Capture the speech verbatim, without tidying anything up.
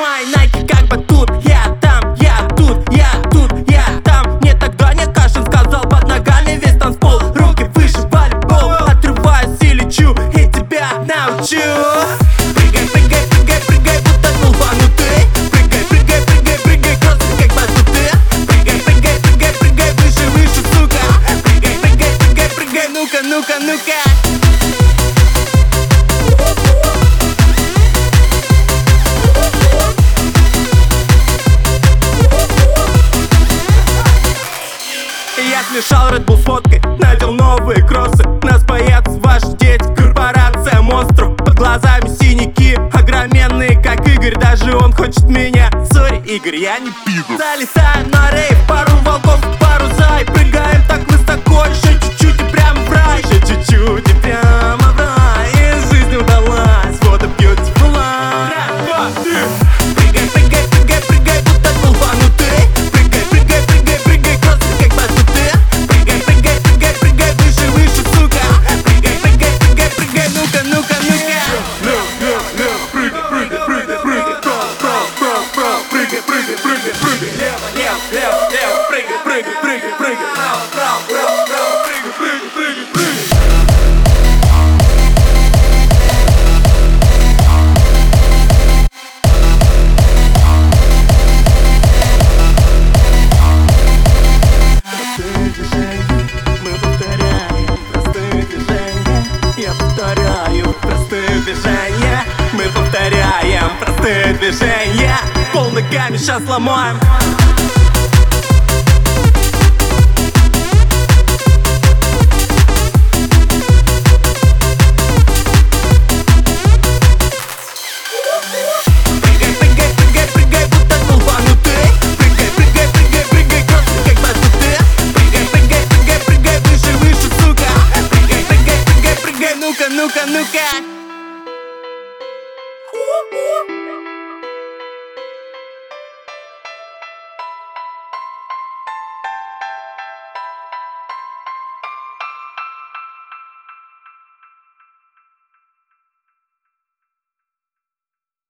Мои найки как бы тут, я там, я тут, я тут, я там. Мне тогда не Кашин сказал, под ногами весь танцпол. Руки выше, волейбол, отрываюсь и лечу, и тебя научу. Прыгай, прыгай, прыгай, прыгай, будто долбанутый. Прыгай, прыгай, прыгай, прыгай, кроссы как батуты. Прыгай, прыгай, прыгай, прыгай, выше, выше, сука. Прыгай, прыгай, прыгай, прыгай, ну-ка, ну-ка, ну-ка. Я смешал Red Bull с водкой, надел новые кроссы. Нас боятся ваши дети, корпорация монстров. Под глазами синяки, огроменные, как Игорь. Даже он хочет меня, сори, Игорь, я не пидор. Залетаем на рейв, пару волков, пару зай. Прыгаем так высоко, еще чуть-чуть и прямо в рай. Еще чуть-чуть и прямо в рай. И жизнь удалась, вот и beautiful life. Раз, два, три. Прыгай, прыгай, прыгай, прыгай, будто долбанутый. Прыгай, прыгай, прыгай, прыгай, кроссы как батуты. Прыгай, прыгай, прыгай, прыгай, выше, выше, сука. Прыгай, прыгай, прыгай, прыгай, ну-ка, ну-ка, ну-ка. Лев, лев, лев, прыгай, прыгай, прыгай, прыгай, прав, прав, прав, прав, прыгай, прыгай, прыгай, прыгай. Лево, лево, лево, лево, прыгай, прыгай, прыгай, прыгай. Право, право, право, право, прыгай, прыгай, прыгай, прыгай. Мы повторяем простые движения. Я повторяю простые движения. Мы повторяем простые движения. Пол ногами сейчас ломаем. Прыгай, прыгай, прыгай, прыгай, будто долбанутый. Прыгай, прыгай, прыгай, прыгай, кроссы как батуты. Прыгай, прыгай, прыгай, прыгай, выше, выше, сука. Прыгай, прыгай, прыгай, прыгай, ну-ка, ну-ка, ну-ка.